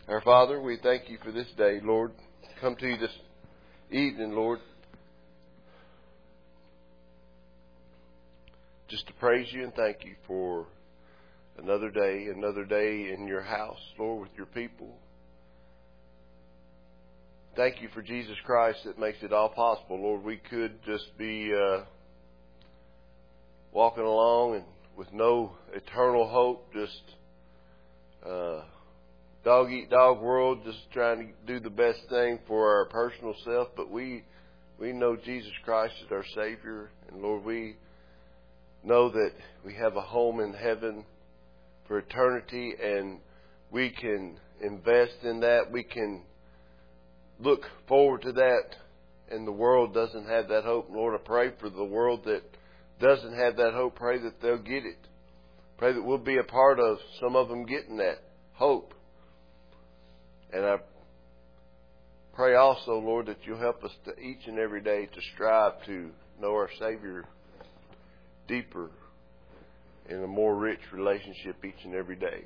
Our Father, we thank you for this day, Lord. Come to you this evening, Lord, just to praise you and thank you for another day in your house, Lord, with your people. Thank you for Jesus Christ that makes it all possible, Lord. We could just be walking along and with no eternal hope, just dog eat dog world, just trying to do the best thing for our personal self. But we know Jesus Christ is our Savior, and Lord, we know that we have a home in heaven for eternity, and we can invest in that. We can look forward to that, and the world doesn't have that hope. Lord, I pray for the world that doesn't have that hope. Pray that they'll get it. Pray that we'll be a part of some of them getting that hope. And I pray also, Lord, that you'll help us to each and every day to strive to know our Savior deeper in a more rich relationship each and every day.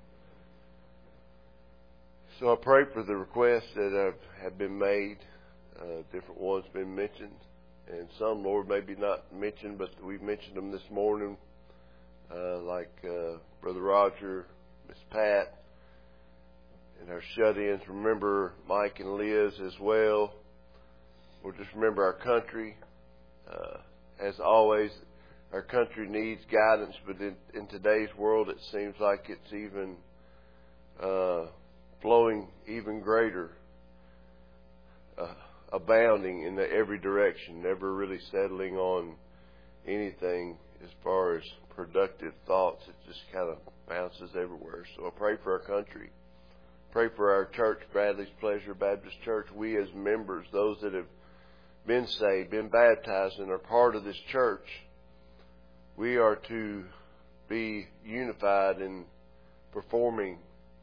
So I pray for the requests that have been made, different ones been mentioned, and some, Lord, maybe not mentioned, but we've mentioned them this morning, like Brother Roger, Miss Pat, and our shut-ins. Remember Mike and Liz as well. Or just remember our country. As always, our country needs guidance, but in today's world, it seems like it's even flowing even greater, abounding in every direction, never really settling on anything as far as productive thoughts. It just kind of bounces everywhere. So I pray for our country. Pray for our church, Bradley's Pleasure Baptist Church. We as members, those that have been saved, been baptized, and are part of this church, we are to be unified in performing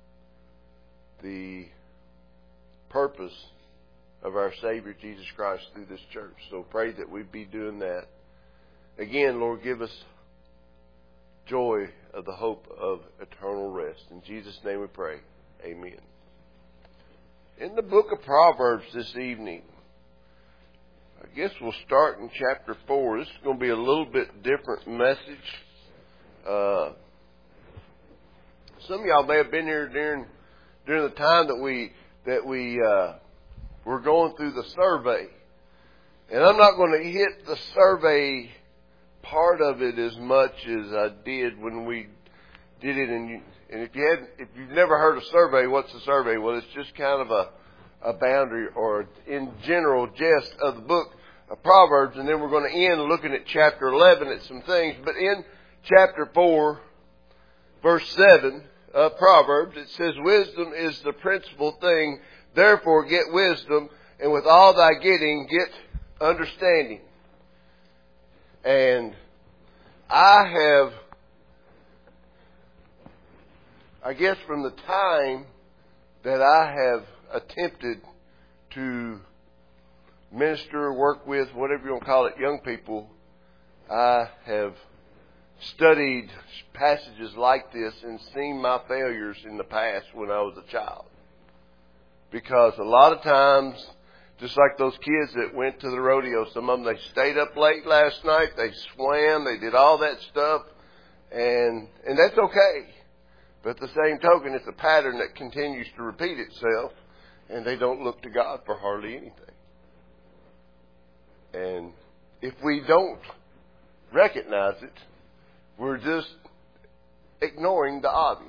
the purpose of our Savior Jesus Christ through this church. So pray that we be doing that. Again, Lord, give us joy of the hope of eternal rest. In Jesus' name we pray. Amen. In the book of Proverbs this evening, I guess we'll start in chapter 4. This is going to be a little bit different message. Some of y'all may have been here during the time that we were going through the survey. And I'm not going to hit the survey part of it as much as I did when we did it. And if you've never heard a survey, what's a survey? Well, it's just kind of a boundary or in general gist of the book of Proverbs. And then we're going to end looking at chapter 11 at some things. But in chapter 4, verse 7 of Proverbs, it says, "Wisdom is the principal thing. Therefore get wisdom, and with all thy getting, get understanding." And I guess from the time that I have attempted to minister, work with, whatever you want to call it, young people, I have studied passages like this and seen my failures in the past when I was a child. Because a lot of times, just like those kids that went to the rodeo, some of them, they stayed up late last night, they swam, they did all that stuff, and that's okay. But at the same token, it's a pattern that continues to repeat itself, and they don't look to God for hardly anything. And if we don't recognize it, we're just ignoring the obvious.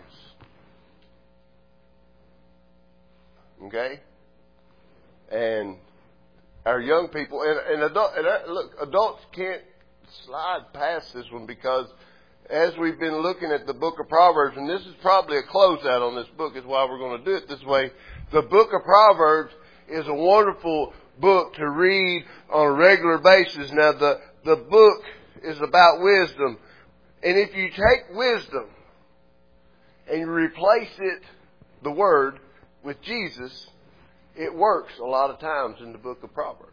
Okay? And our young people, adults can't slide past this one, because as we've been looking at the book of Proverbs, and this is probably a closeout on this book, is why we're going to do it this way. The book of Proverbs is a wonderful book to read on a regular basis. Now, the book is about wisdom. And if you take wisdom and you replace it, the word, with Jesus, it works a lot of times in the book of Proverbs.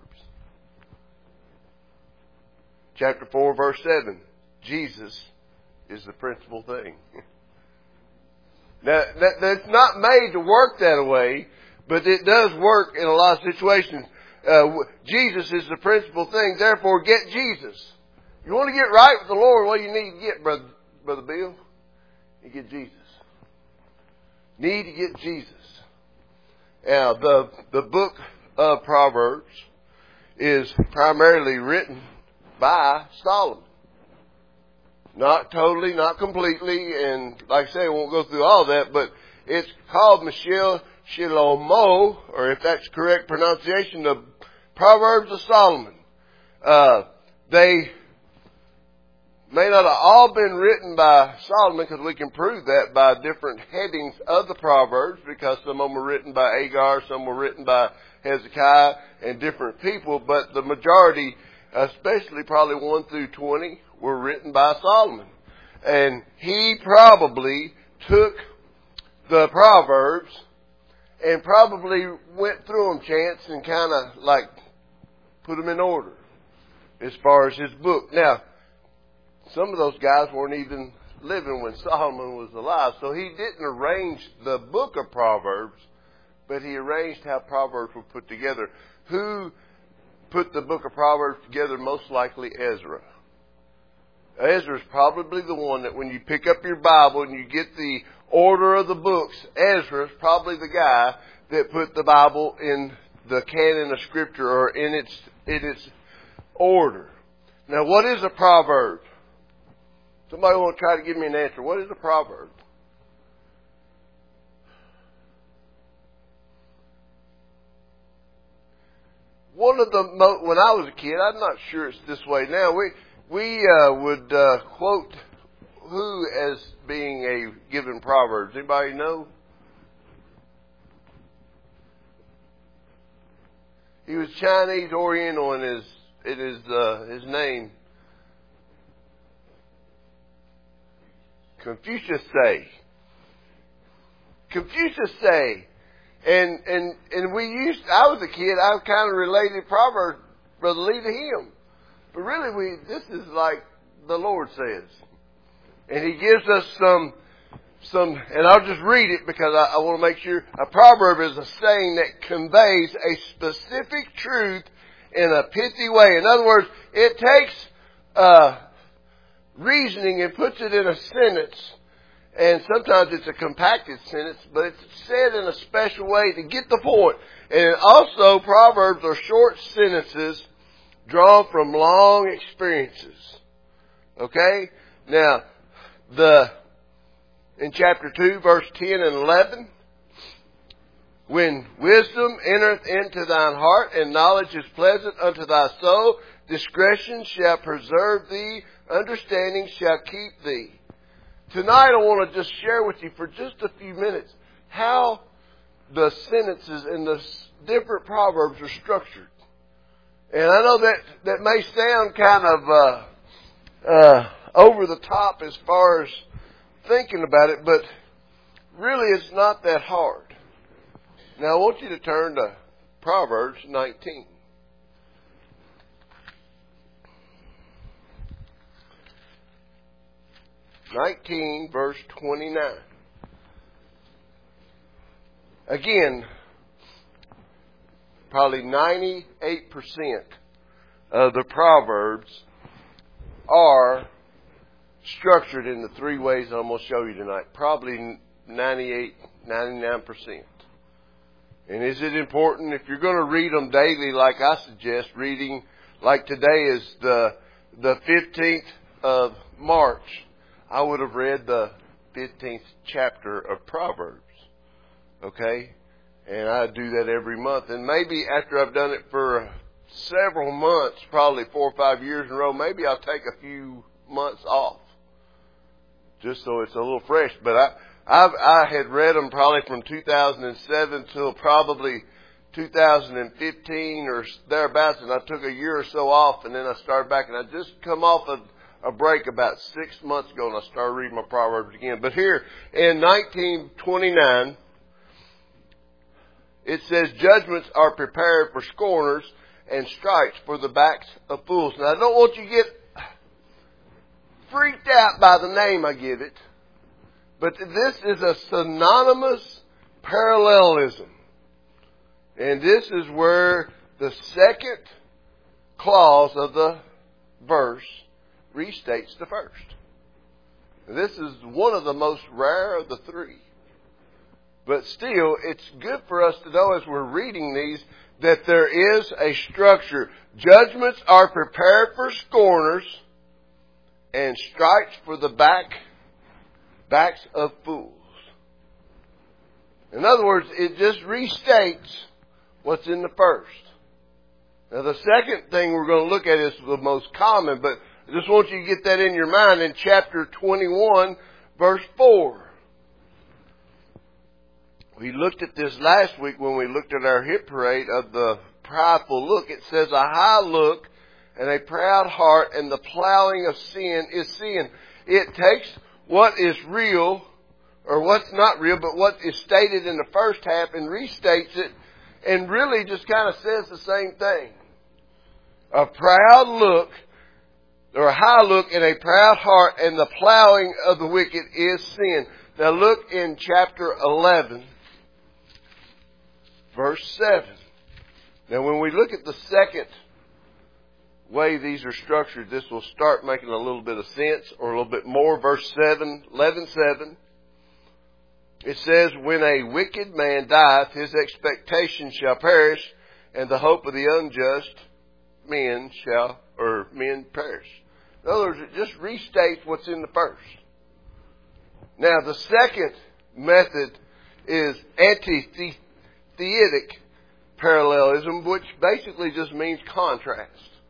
Chapter 4, verse 7. Jesus is the principal thing. Now, that's not made to work that way, but it does work in a lot of situations. Jesus is the principal thing. Therefore, get Jesus. You want to get right with the Lord, what do you need to get, Brother Bill? You get Jesus. Need to get Jesus. Now, the book of Proverbs is primarily written by Solomon. Not totally, not completely, and like I say, I won't go through all that, but it's called Meshil Shlomo, or if that's correct pronunciation, the Proverbs of Solomon. They may not have all been written by Solomon, because we can prove that by different headings of the Proverbs, because some of them were written by Agar, some were written by Hezekiah, and different people, but the majority, especially probably 1 through 20, were written by Solomon. And he probably took the Proverbs and probably went through them, Chance, and kind of like put them in order as far as his book. Now, some of those guys weren't even living when Solomon was alive, so he didn't arrange the book of Proverbs, but he arranged how Proverbs were put together. Who put the book of Proverbs together? Most likely Ezra. Ezra is probably the one that when you pick up your Bible and you get the order of the books, Ezra is probably the guy that put the Bible in the canon of Scripture, or in its order. Now, what is a proverb? Somebody want to try to give me an answer. What is a proverb? When I was a kid, I'm not sure it's this way now. We would quote who as being a given Proverbs. Anybody know? He was Chinese Oriental, and his name Confucius say. And I was a kid, I kind of related Proverbs, Brother Lee, to him. But really, this is like the Lord says. And He gives us some, and I'll just read it because I want to make sure. A proverb is a saying that conveys a specific truth in a pithy way. In other words, it takes reasoning and puts it in a sentence. And sometimes it's a compacted sentence, but it's said in a special way to get the point. And also, Proverbs are short sentences drawn from long experiences. Okay? Now, in chapter 2, verse 10 and 11, when wisdom entereth into thine heart, and knowledge is pleasant unto thy soul, discretion shall preserve thee, understanding shall keep thee. Tonight I want to just share with you for just a few minutes how the sentences in the different proverbs are structured. And I know that may sound kind of over the top as far as thinking about it, but really it's not that hard. Now I want you to turn to Proverbs 19. Verse 29. Again, probably 98% of the Proverbs are structured in the three ways I'm going to show you tonight. Probably 99%. And is it important, if you're going to read them daily, like I suggest, reading, like today is the 15th of March, I would have read the 15th chapter of Proverbs. Okay? And I do that every month. And maybe after I've done it for several months, probably 4 or 5 years in a row, maybe I'll take a few months off. Just so it's a little fresh. But I had read them probably from 2007 till probably 2015 or thereabouts. And I took a year or so off, and then I started back. And I just come off of a break about 6 months ago, and I started reading my Proverbs again. But here in 1929, it says, judgments are prepared for scorners and stripes for the backs of fools. Now, I don't want you to get freaked out by the name I give it, But this is a synonymous parallelism. And this is where the second clause of the verse restates the first. This is one of the most rare of the three. But still, it's good for us to know as we're reading these that there is a structure. Judgments are prepared for scorners and stripes for the backs of fools. In other words, it just restates what's in the first. Now the second thing we're going to look at is the most common, but I just want you to get that in your mind in chapter 21, verse 4. We looked at this last week when we looked at our hit parade of the prideful look. It says a high look and a proud heart and the plowing of sin is sin. It takes what is real, or what's not real, but what is stated in the first half and restates it and really just kind of says the same thing. A proud look, or a high look and a proud heart and the plowing of the wicked is sin. Now look in chapter 11, verse 7. Now when we look at the second way these are structured, this will start making a little bit of sense, or a little bit more. Verse 7, 11:7. It says, when a wicked man dieth, his expectation shall perish, and the hope of the unjust men perish. In other words, it just restates what's in the first. Now, the second method is antithetic parallelism, which basically just means contrast.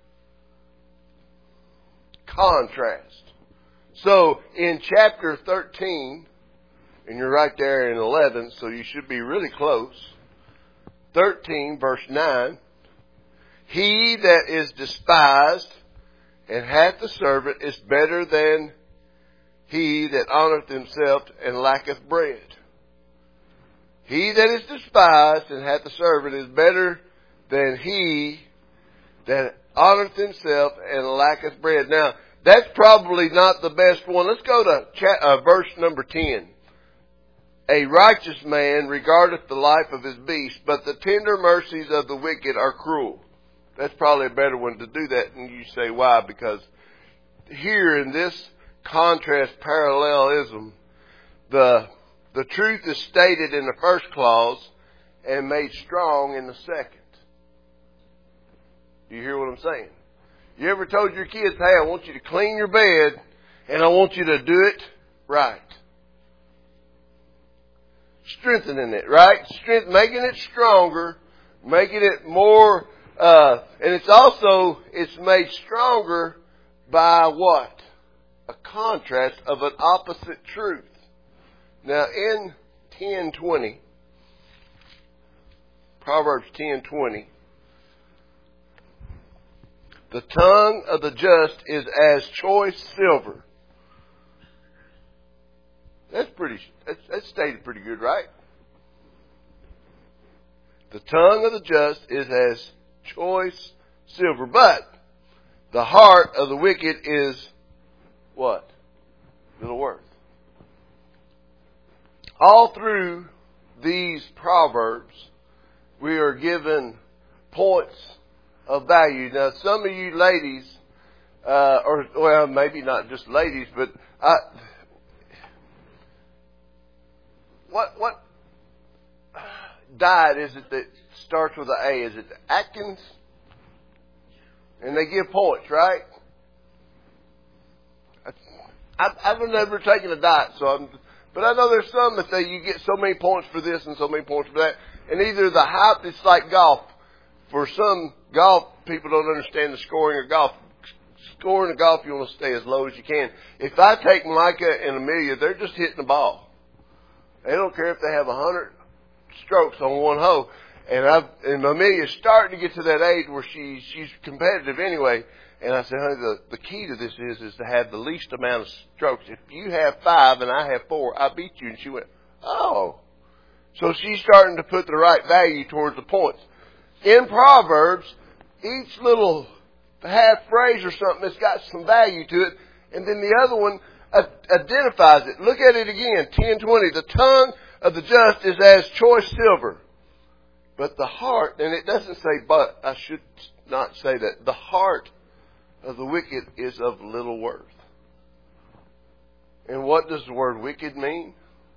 Contrast. So, in chapter 13, and you're right there in 11, so you should be really close. 13, verse 9. He that is despised and hath a servant is better than he that honoreth himself and lacketh bread. He that is despised and hath a servant is better than he that honoreth himself and lacketh bread. Now, that's probably not the best one. Let's go to verse number 10. A righteous man regardeth the life of his beast, but the tender mercies of the wicked are cruel. That's probably a better one to do that. And you say, why? Because here in this contrast parallelism, the truth is stated in the first clause and made strong in the second. Do you hear what I'm saying? You ever told your kids, hey, I want you to clean your bed and I want you to do it right? Strengthening it, right? Making it stronger, making it more, and it's made stronger by what? A contrast of an opposite truth. Now in 10:20, Proverbs 10:20, the tongue of the just is as choice silver. That's stated pretty good, right? The tongue of the just is as choice silver, but the heart of the wicked is what? Little worth. All through these Proverbs, we are given points of value. Now, some of you ladies, maybe not just ladies, but what diet is it that starts with an A? Is it Atkins? And they give points, right? I've never taken a diet, but I know there's some that say you get so many points for this and so many points for that. And either the hype, it's like golf. For some golf, people don't understand the scoring of golf. Scoring of golf, you want to stay as low as you can. If I take Micah and Amelia, they're just hitting the ball. They don't care if they have 100 strokes on one hole. And Amelia's starting to get to that age where she's competitive anyway. And I said, honey, the key to this is to have the least amount of strokes. If you have 5 and I have 4, I beat you. And she went, oh. So she's starting to put the right value towards the points. In Proverbs, each little half phrase or something has got some value to it. And then the other one, identifies it. Look at it again, 10:20. The tongue of the just is as choice silver. But the heart, and it doesn't say but, I should not say that. The heart of the wicked is of little worth. And what does the word wicked mean?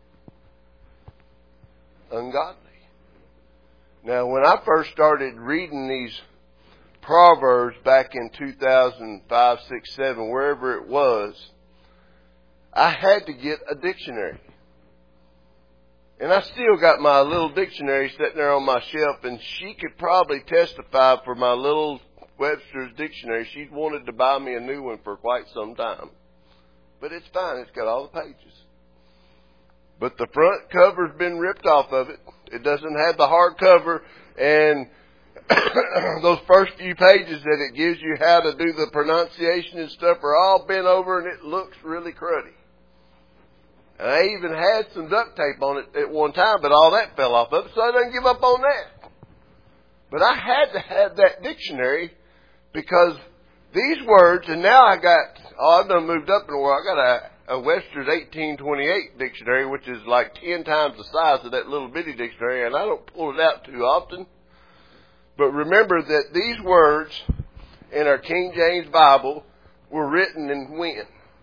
Ungodly. Now, when I first started reading these Proverbs back in 2005, 6, 7, wherever it was, I had to get a dictionary. And I still got my little dictionary sitting there on my shelf, and she could probably testify for my little Webster's dictionary. She'd wanted to buy me a new one for quite some time. But it's fine. It's got all the pages. But the front cover's been ripped off of it. It doesn't have the hard cover, and those first few pages that it gives you how to do the pronunciation and stuff are all bent over, and it looks really cruddy. And I even had some duct tape on it at one time, but all that fell off of it, so I didn't give up on that. But I had to have that dictionary because these words, and now I've done moved up in the world. I got a Webster's 1828 dictionary, which is like 10 times the size of that little bitty dictionary, and I don't pull it out too often. But remember that these words in our King James Bible were written in when?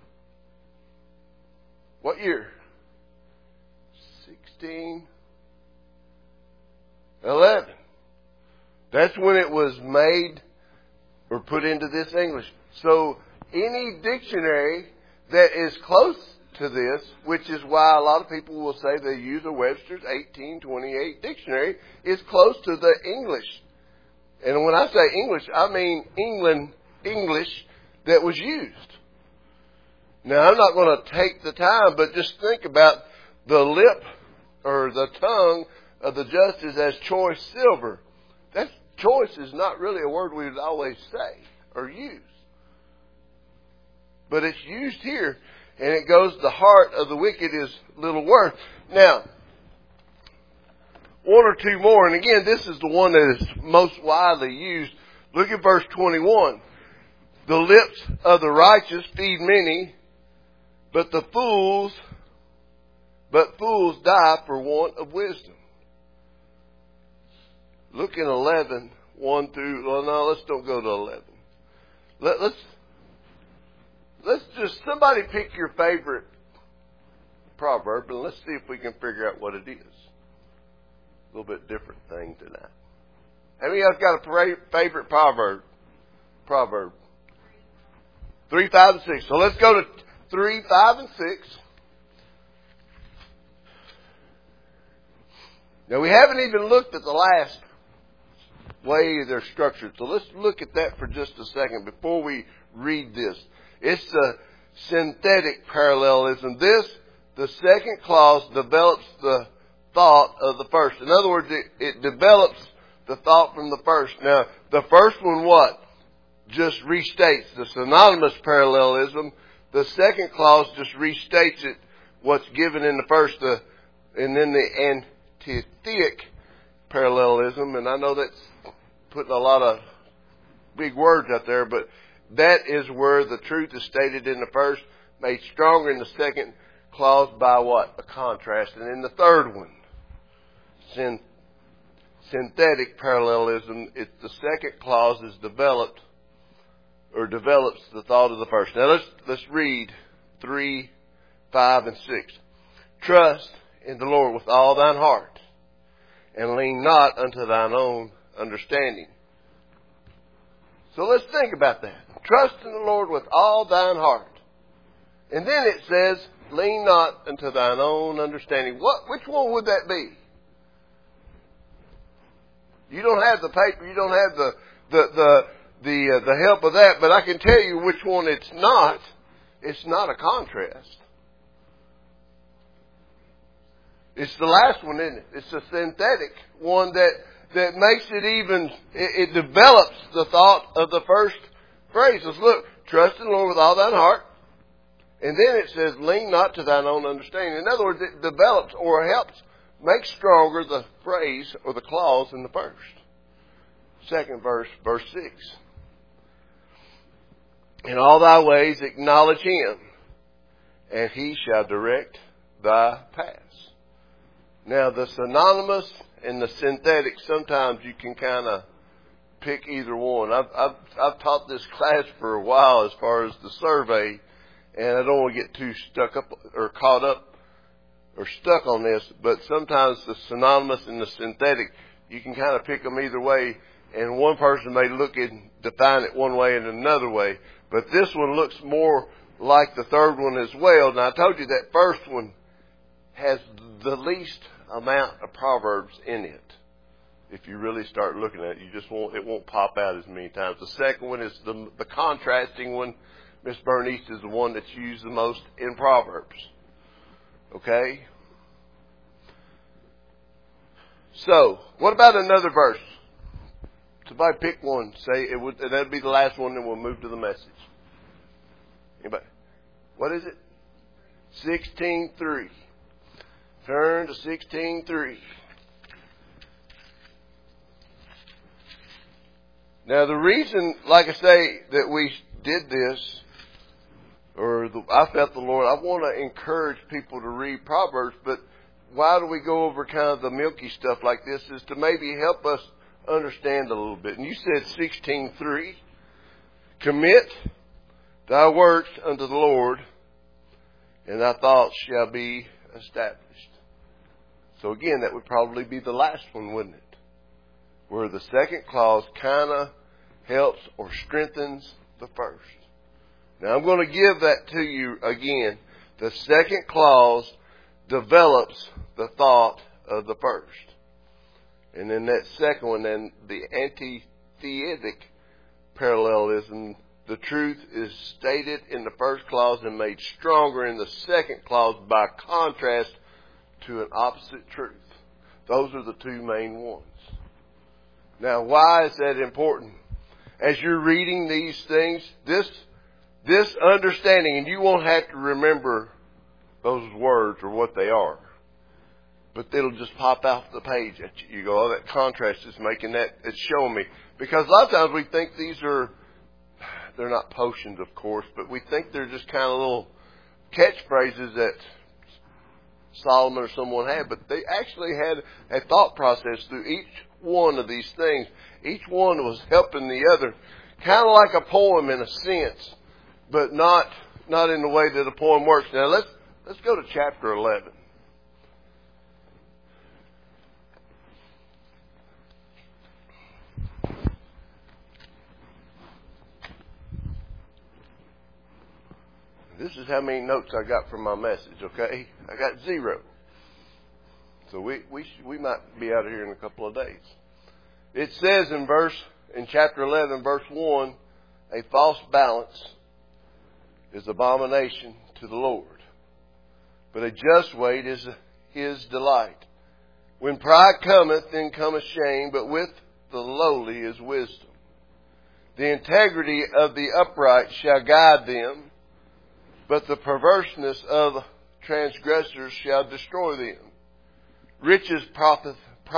What year? 1611. That's when it was made or put into this English. So any dictionary that is close to this, which is why a lot of people will say they use a Webster's 1828 dictionary, is close to the English. And when I say English, I mean England English that was used. Now, I'm not going to take the time, but just think about the lip or the tongue of the just is as choice silver. That choice is not really a word we would always say or use. But it's used here, and it goes, the heart of the wicked is little worth. Now, one or two more, and again, this is the one that is most widely used. Look at verse 21. The lips of the righteous feed many, but fools die for want of wisdom. Look in 11, 1 through, well, no, let's don't go to 11. Let's just, somebody pick your favorite proverb, and let's see if we can figure out what it is. A little bit different thing tonight. How many of y'all got a favorite proverb? 3, 5, and 6. So let's go to 3, 5, and 6. Now, we haven't even looked at the last way they're structured. So let's look at that for just a second before we read this. It's the synthetic parallelism. The second clause develops the thought of the first. In other words, it develops the thought from the first. Now, the first one what? Just restates the synonymous parallelism. The second clause just restates it, what's given in the first, and then the antithetic parallelism. And I know that's putting a lot of big words out there, but that is where the truth is stated in the first, made stronger in the second clause by what? A contrast. And in the third one, synthetic parallelism, the second clause is develops the thought of the first. Now let's read 3, 5, and 6. Trust in the Lord with all thine heart, and lean not unto thine own understanding. So let's think about that. Trust in the Lord with all thine heart. And then it says, lean not unto thine own understanding. Which one would that be? You don't have the paper, you don't have the help of that, but I can tell you which one it's not. It's not a contrast. It's the last one, isn't it? It's a synthetic one that makes it even, it develops the thought of the first phrase. Let's look. Trust in the Lord with all thine heart. And then it says, lean not to thine own understanding. In other words, it develops or helps make stronger the phrase or the clause in the first. Second verse, verse 6. In all thy ways acknowledge him, and he shall direct thy paths. Now, the synonymous and the synthetic, sometimes you can kind of pick either one. I've taught this class for a while as far as the survey, and I don't want to get too stuck up or caught up or stuck on this, but sometimes the synonymous and the synthetic, you can kind of pick them either way, and one person may look and define it one way and another way, but this one looks more like the third one as well. Now, I told you that first one has the least amount of proverbs in it. If you really start looking at it, it won't pop out as many times. The second one is the contrasting one. Miss Bernice is the one that's used the most in Proverbs. Okay? So, what about another verse? Somebody pick one. Say it would. That'll be the last one, and we'll move to the message. Anybody? What is it? 16:3. Turn to 16:3. Now, the reason, like I say, that we did this, I felt the Lord, I want to encourage people to read Proverbs, but why do we go over kind of the milky stuff like this? Is to maybe help us understand a little bit. And you said 16:3, commit thy works unto the Lord, and thy thoughts shall be established. So again, that would probably be the last one, wouldn't it? Where the second clause kind of helps or strengthens the first. Now I'm going to give that to you again. The second clause develops the thought of the first. And then that second one, then the antithetic parallelism, the truth is stated in the first clause and made stronger in the second clause by contrast to an opposite truth. Those are the two main ones. Now, why is that important? As you're reading these things, this understanding, and you won't have to remember those words or what they are, but it'll just pop off the page at you. You go, oh, that contrast is making that, it's showing me. Because a lot of times we think they're not potions, of course, but we think they're just kind of little catchphrases that Solomon or someone had, but they actually had a thought process through each one of these things. Each one was helping the other, kind of like a poem in a sense, but not in the way that a poem works. Now let's go to chapter 11. This is how many notes I got from my message, okay? I got 0. So we might be out of here in a couple of days. It says in chapter 11, verse 1, a false balance is abomination to the Lord, but a just weight is his delight. When pride cometh, then cometh shame, but with the lowly is wisdom. The integrity of the upright shall guide them, but the perverseness of transgressors shall destroy them. Riches profit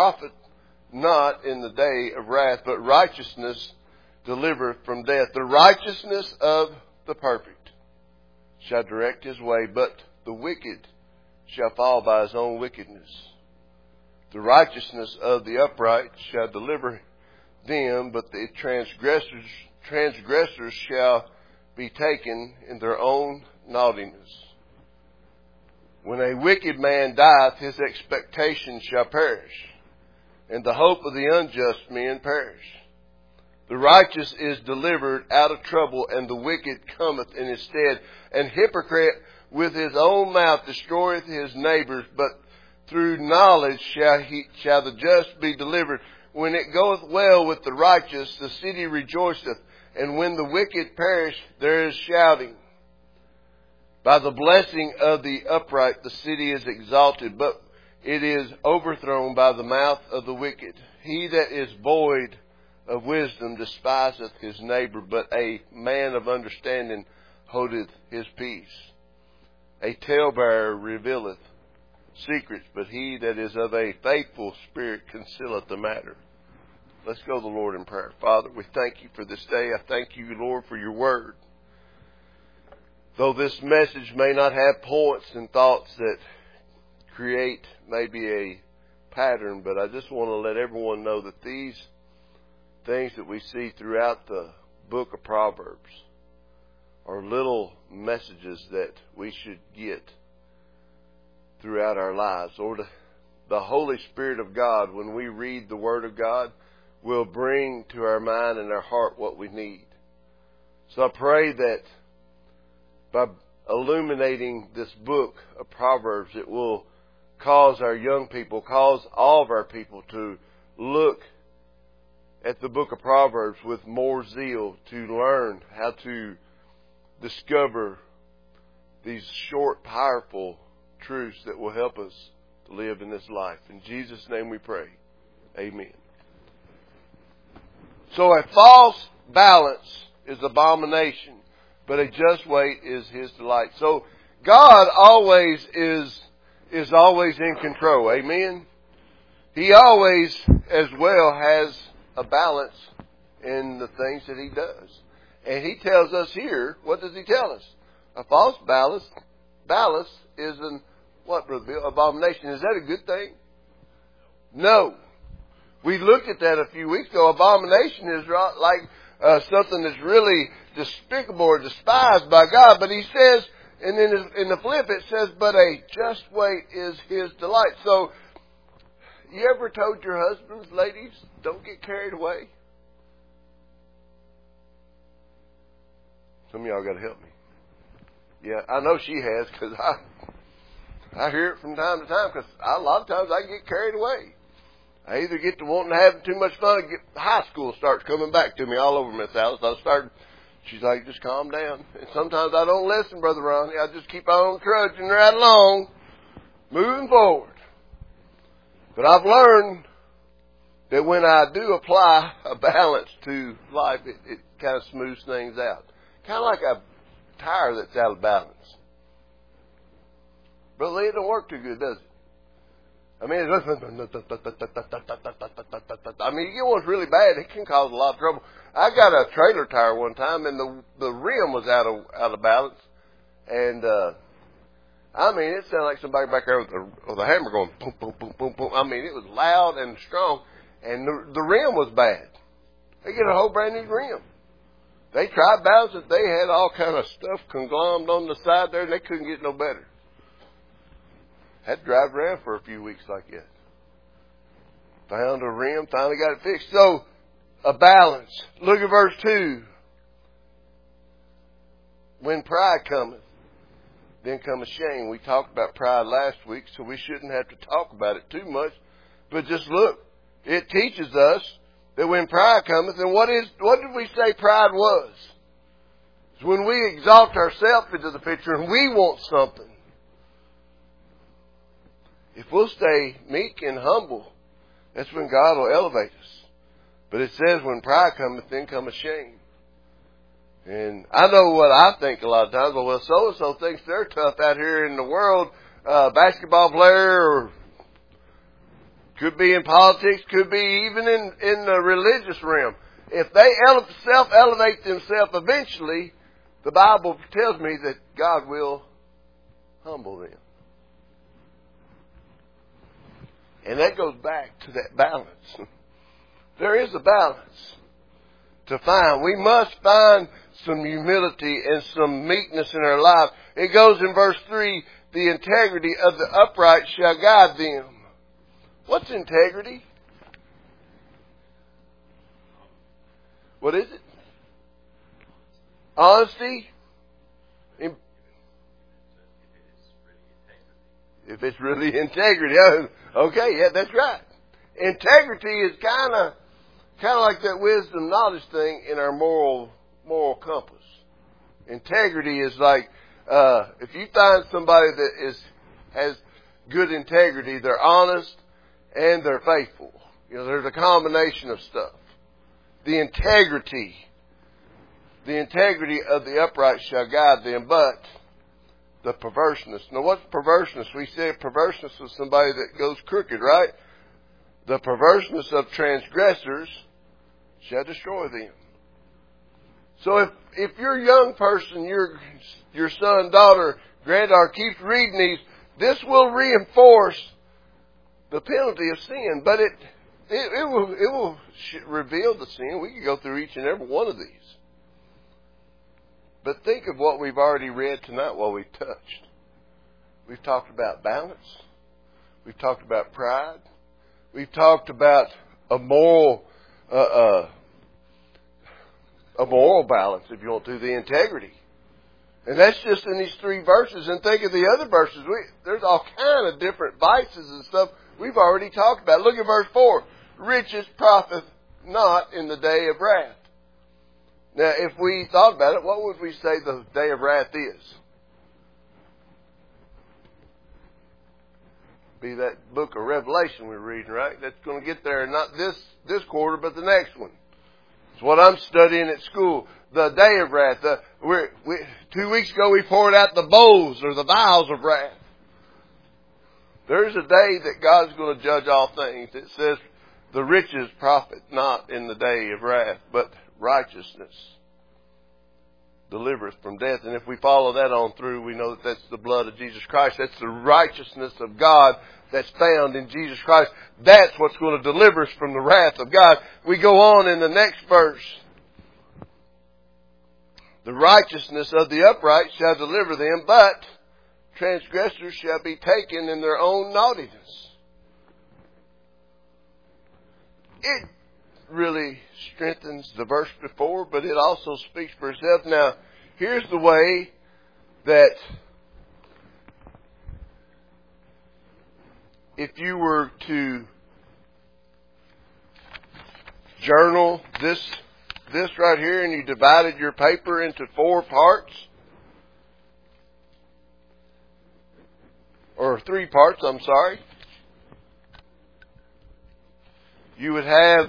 not in the day of wrath, but righteousness delivereth from death. The righteousness of the perfect shall direct his way, but the wicked shall fall by his own wickedness. The righteousness of the upright shall deliver them, but the transgressors shall be taken in their own naughtiness. When a wicked man dieth, his expectation shall perish, and the hope of the unjust men perish. The righteous is delivered out of trouble, and the wicked cometh in his stead. An hypocrite with his own mouth destroyeth his neighbors, but through knowledge shall the just be delivered. When it goeth well with the righteous, the city rejoiceth, and when the wicked perish, there is shouting. By the blessing of the upright, the city is exalted, but it is overthrown by the mouth of the wicked. He that is void of wisdom despiseth his neighbor, but a man of understanding holdeth his peace. A talebearer revealeth secrets, but he that is of a faithful spirit concealeth the matter. Let's go to the Lord in prayer. Father, we thank you for this day. I thank you, Lord, for your word. though this message may not have points and thoughts that create maybe a pattern, but I just want to let everyone know that these things that we see throughout the book of Proverbs are little messages that we should get throughout our lives. Or the Holy Spirit of God, when we read the Word of God, will bring to our mind and our heart what we need. So I pray that by illuminating this book of Proverbs, it will cause our young people, cause all of our people to look at the book of Proverbs with more zeal, to learn how to discover these short, powerful truths that will help us to live in this life. In Jesus' name we pray. Amen. So a false balance is abomination, but a just weight is His delight. So God always is always in control. Amen. He always as well has a balance in the things that He does. And He tells us here, what does He tell us? A false balance is an, what, Brother Bill? Abomination. Is that a good thing? No. We looked at that a few weeks ago. Abomination is like something that's really despicable or despised by God. But He says, and in the flip it says, but a just weight is His delight. So, you ever told your husbands, ladies, don't get carried away? Some of y'all got to help me. Yeah, I know she has, because I hear it from time to time, because a lot of times I get carried away. I either get to wanting to have too much fun, or high school starts coming back to me all over Miss Alice. She's like, just calm down. And sometimes I don't listen, Brother Ronnie. I just keep on trudging right along, moving forward. But I've learned that when I do apply a balance to life, it kind of smooths things out. Kind of like a tire that's out of balance. Brother Lee, it don't work too good, does it? I mean, you get one that's really bad, it can cause a lot of trouble. I got a trailer tire one time, and the rim was out of balance, and I mean, it sounded like somebody back there with a hammer going boom, boom, boom, boom, boom. I mean, it was loud and strong, and the rim was bad. They get a whole brand new rim. They tried balancing it. They had all kind of stuff conglomerated on the side there, and they couldn't get no better. Had to drive around for a few weeks like that. Found a rim, finally got it fixed. So, a balance. Look at verse 2. When pride cometh, then cometh shame. We talked about pride last week, so we shouldn't have to talk about it too much. But just look, it teaches us that when pride cometh, and what did we say pride was? It's when we exalt ourselves into the picture and we want something. If we'll stay meek and humble, that's when God will elevate us. But it says when pride cometh, then cometh shame. And I know what I think a lot of times. Well, so-and-so thinks they're tough out here in the world. Basketball player, or could be in politics, could be even in the religious realm. If they self-elevate themselves eventually, the Bible tells me that God will humble them. And that goes back to that balance. There is a balance to find. We must find some humility and some meekness in our life. It goes in verse 3, the integrity of the upright shall guide them. What's integrity? What is it? Honesty? If it's really integrity. Okay, yeah, that's right. Integrity is kind of like that wisdom knowledge thing in our moral compass. Integrity is like, if you find somebody that has good integrity, they're honest and they're faithful. You know, there's a combination of stuff. The integrity of the upright shall guide them, but the perverseness. Now, what's perverseness? We said perverseness is somebody that goes crooked, right? The perverseness of transgressors shall destroy them. So if your young person, your son, daughter, granddaughter keeps reading these, this will reinforce the penalty of sin, but it will reveal the sin. We could go through each and every one of these. But think of what we've already read tonight, what we've touched. We've talked about balance. We've talked about pride. We've talked about a moral balance, if you want to, the integrity. And that's just in these 3 verses. And think of the other verses. There's all kind of different vices and stuff we've already talked about. Look at verse 4. Riches profit not in the day of wrath. Now, if we thought about it, what would we say the day of wrath is? Be that book of Revelation we're reading, right? That's going to get there, not this quarter, but the next one. It's what I'm studying at school. The day of wrath. 2 weeks ago we poured out the bowls or the vials of wrath. There's a day that God's going to judge all things. It says the riches profit not in the day of wrath, but righteousness delivereth from death. And if we follow that on through, we know that that's the blood of Jesus Christ. That's the righteousness of God that's found in Jesus Christ. That's what's going to deliver us from the wrath of God. We go on in the next verse. The righteousness of the upright shall deliver them, but transgressors shall be taken in their own naughtiness. It really strengthens the verse before, but it also speaks for itself. Now, here's the way that if you were to journal this right here and you divided your paper into 4 parts, or 3 parts, I'm sorry, you would have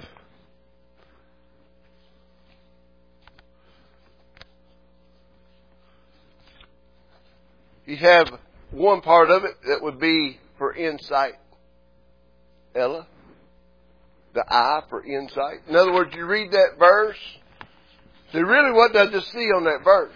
one part of it that would be for insight. Ella? The eye for insight. In other words, you read that verse. See, really what does it see on that verse?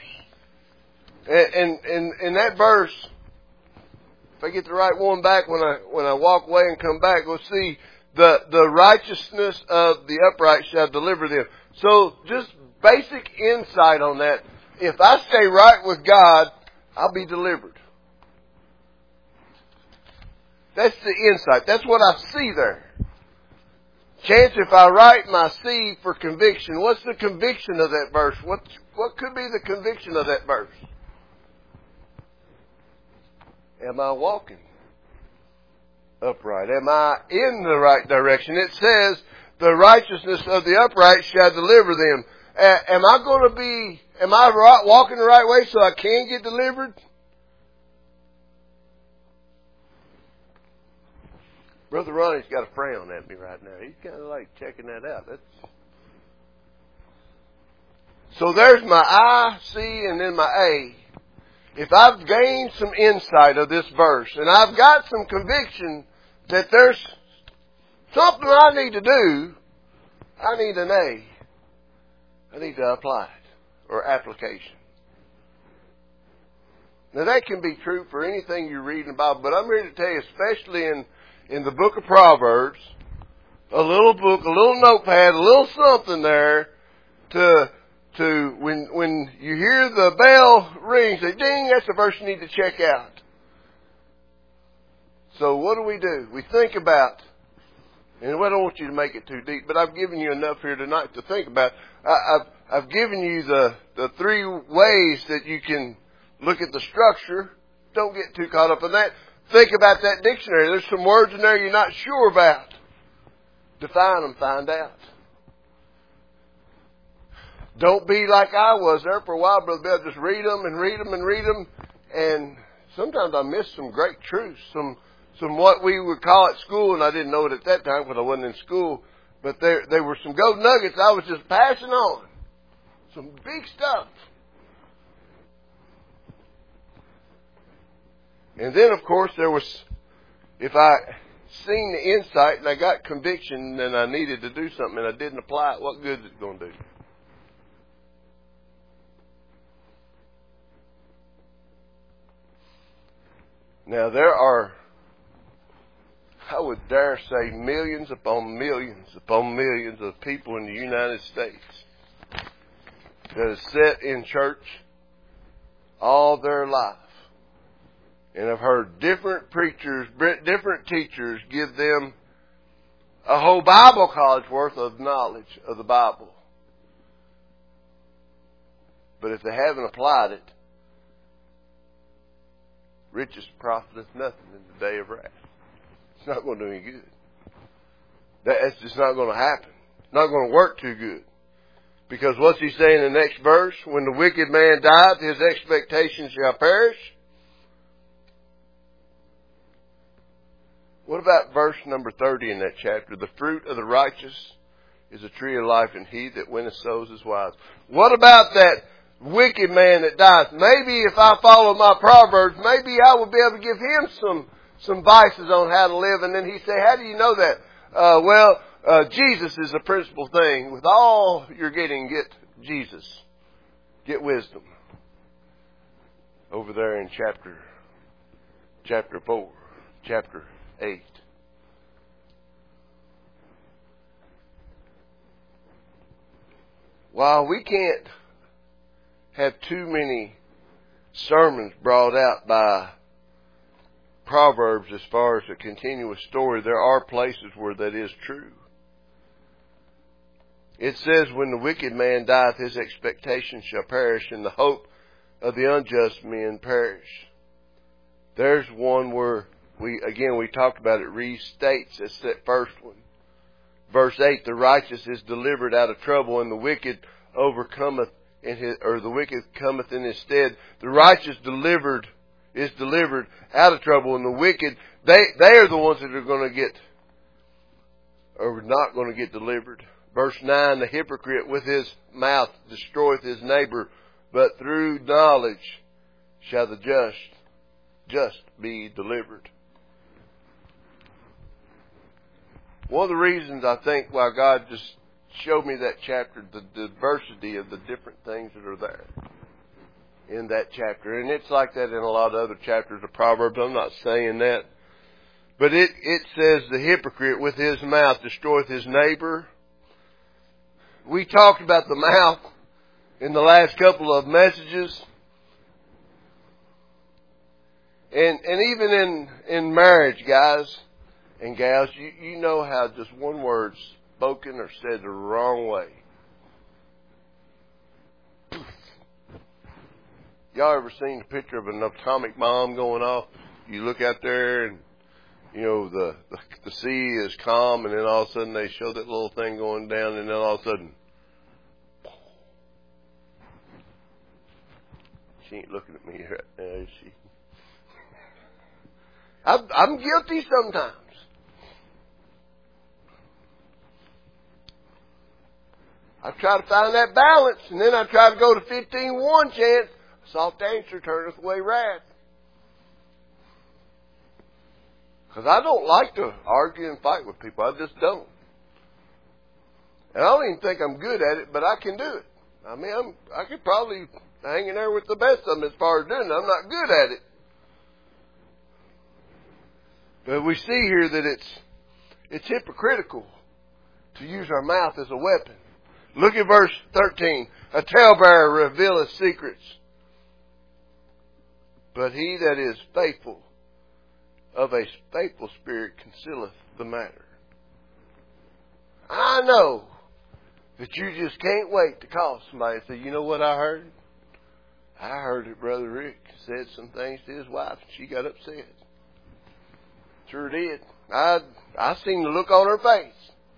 And that verse, if I get the right one back when I walk away and come back, we'll see the righteousness of the upright shall deliver them. So just basic insight on that. If I stay right with God, I'll be delivered. That's the insight. That's what I see there. Chance, if I write my C for conviction, what's the conviction of that verse? What could be the conviction of that verse? Am I walking upright? Am I in the right direction? It says, the righteousness of the upright shall deliver them. Am I walking the right way so I can get delivered? Brother Ronnie's got a frown at me right now. He's kind of like checking that out. So there's my I, C, and then my A. If I've gained some insight of this verse, and I've got some conviction that there's something I need to do, I need an A. I need to apply it, or application. Now that can be true for anything you read in the Bible, but I'm here to tell you, especially in the book of Proverbs, a little book, a little notepad, a little something there to when you hear the bell ring, say, ding, that's the verse you need to check out. So what do? We think about, and I don't want you to make it too deep, but I've given you enough here tonight to think about. I've given you the 3 ways that you can look at the structure. Don't get too caught up in that. Think about that dictionary. There's some words in there you're not sure about. Define them, find out. Don't be like I was there for a while, Brother Bill. Just read them and read them and read them. And sometimes I miss some great truths, some what we would call at school, and I didn't know it at that time because I wasn't in school, but there were some gold nuggets I was just passing on. Some big stuff. And then, of course, there was, if I seen the insight and I got conviction and I needed to do something and I didn't apply it, what good is it going to do? Now there are, I would dare say, millions upon millions of people in the United States that have sat in church all their life and have heard different preachers, different teachers give them a whole Bible college worth of knowledge of the Bible. But if they haven't applied it, riches profiteth nothing in the day of wrath. It's not going to do any good. That's just not going to happen. It's not going to work too good. Because what's he saying in the next verse? When the wicked man dieth, his expectations shall perish. What about verse number 30 in that chapter? The fruit of the righteous is a tree of life, and he that winneth souls is wise. What about that wicked man that dies? Maybe if I follow my Proverbs, maybe I will be able to give him some vices on how to live. And then he say, how do you know that? Jesus is the principal thing. With all you're getting, get Jesus. Get wisdom. Over there in chapter 4, chapter 8. While we can't have too many sermons brought out by Proverbs as far as a continuous story, there are places where that is true. It says, when the wicked man dieth, his expectations shall perish, and the hope of the unjust men perish. There's one where we talked about it, restates. It's that first one. Verse 8, the righteous is delivered out of trouble, and the wicked overcometh the wicked cometh in his stead. The righteous is delivered out of trouble, and the wicked, they are the ones that are going to get, or not going to get delivered. Verse 9, the hypocrite with his mouth destroyeth his neighbor, but through knowledge shall the just be delivered. One of the reasons I think why God just showed me that chapter, the diversity of the different things that are there in that chapter. And it's like that in a lot of other chapters of Proverbs. I'm not saying that. But it says the hypocrite with his mouth destroyeth his neighbor. We talked about the mouth in the last couple of messages. And even in marriage, guys and gals, you know how just one word spoken or said the wrong way. Y'all ever seen a picture of an atomic bomb going off? You look out there and, you know, the sea is calm, and then all of a sudden they show that little thing going down, and then all of a sudden, she ain't looking at me right now, is she? I'm guilty sometimes. I try to find that balance, and then I try to go to 15-1 chance. Soft answer turneth away wrath. Because I don't like to argue and fight with people. I just don't. And I don't even think I'm good at it, but I can do it. I mean, I could probably hang in there with the best of them as far as doing it. I'm not good at it. But we see here that it's hypocritical to use our mouth as a weapon. Look at verse 13. A talebearer revealeth secrets, but he that is faithful of a faithful spirit concealeth the matter. I know that you just can't wait to call somebody and say, you know what I heard? I heard that Brother Rick said some things to his wife and she got upset. Sure did. I seen the look on her face.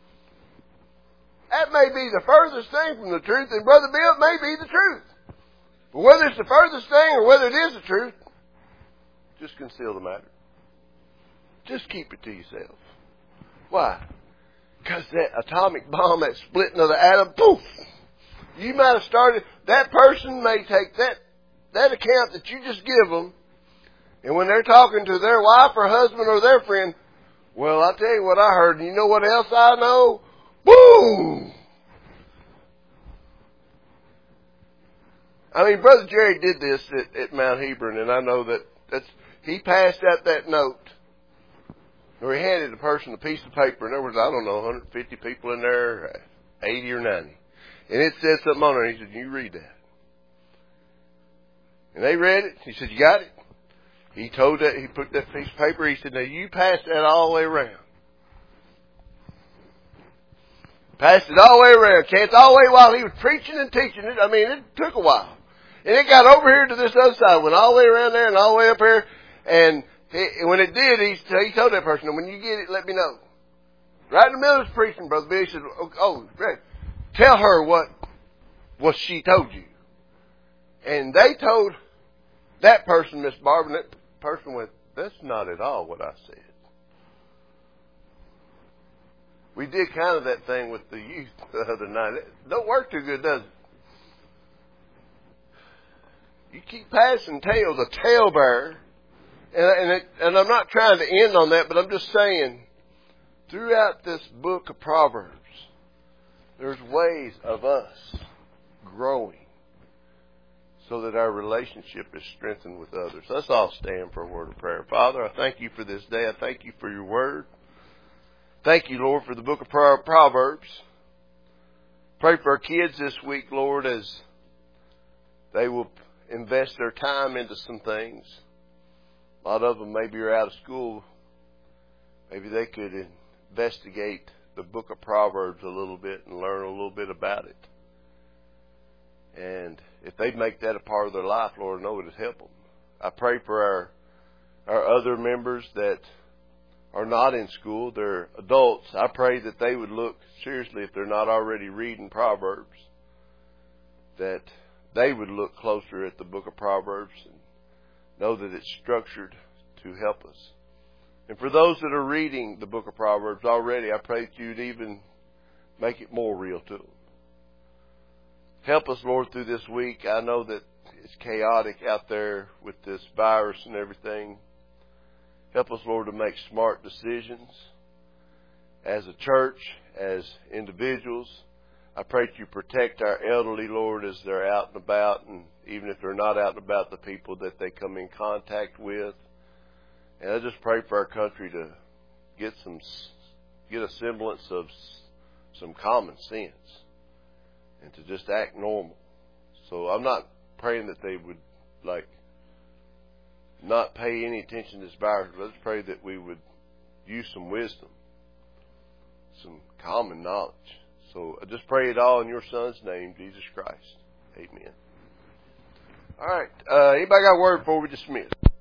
That may be the furthest thing from the truth, and Brother Bill, it may be the truth. But whether it's the furthest thing or whether it is the truth, just conceal the matter. Just keep it to yourself. Why? Because that atomic bomb, that splitting of the atom, poof! You might have started, that person may take that account that you just give them, and when they're talking to their wife or husband or their friend, well, I'll tell you what I heard, and you know what else I know? Boom! I mean, Brother Jerry did this at Mount Hebron, and I know that's, he passed out that note, or he handed the person a piece of paper, and there was, I don't know, 150 people in there, 80 or 90. And it said something on there. He said, you read that. And they read it. He said, you got it? He told that, he put that piece of paper, he said, now you pass that all the way around. Passed it all the way around. Cats all the way while he was preaching and teaching it. I mean, it took a while. And it got over here to this other side, went all the way around there and all the way up here. And when it did, he told that person, when you get it, let me know. Right in the middle of his preaching, Brother Billy said, oh, Greg, tell her what she told you. And they told that person, Miss Barbara, and that person went, that's not at all what I said. We did kind of that thing with the youth the other night. It don't work too good, does it? You keep passing tail, the talebearer. And I'm not trying to end on that, but I'm just saying, throughout this book of Proverbs, there's ways of us growing so that our relationship is strengthened with others. Let's all stand for a word of prayer. Father, I thank you for this day. I thank you for your word. Thank you, Lord, for the book of Proverbs. Pray for our kids this week, Lord, as they will invest their time into some things. A lot of them maybe are out of school. Maybe they could investigate the book of Proverbs a little bit and learn a little bit about it. And if they make that a part of their life, Lord, I know it would help them. I pray for our other members that are not in school. They're adults. I pray that they would look seriously, if they're not already reading Proverbs, that they would look closer at the book of Proverbs and know that it's structured to help us. And for those that are reading the book of Proverbs already, I pray that you'd even make it more real to them. Help us, Lord, through this week. I know that it's chaotic out there with this virus and everything. Help us, Lord, to make smart decisions as a church, as individuals. I pray that you protect our elderly, Lord, as they're out and about, and even if they're not out and about, the people that they come in contact with. And I just pray for our country to get a semblance of some common sense and to just act normal. So I'm not praying that they would not pay any attention to this virus. Let's pray that we would use some wisdom, some common knowledge. So I just pray it all in your Son's name, Jesus Christ. Amen. All right. Anybody got a word before we dismiss?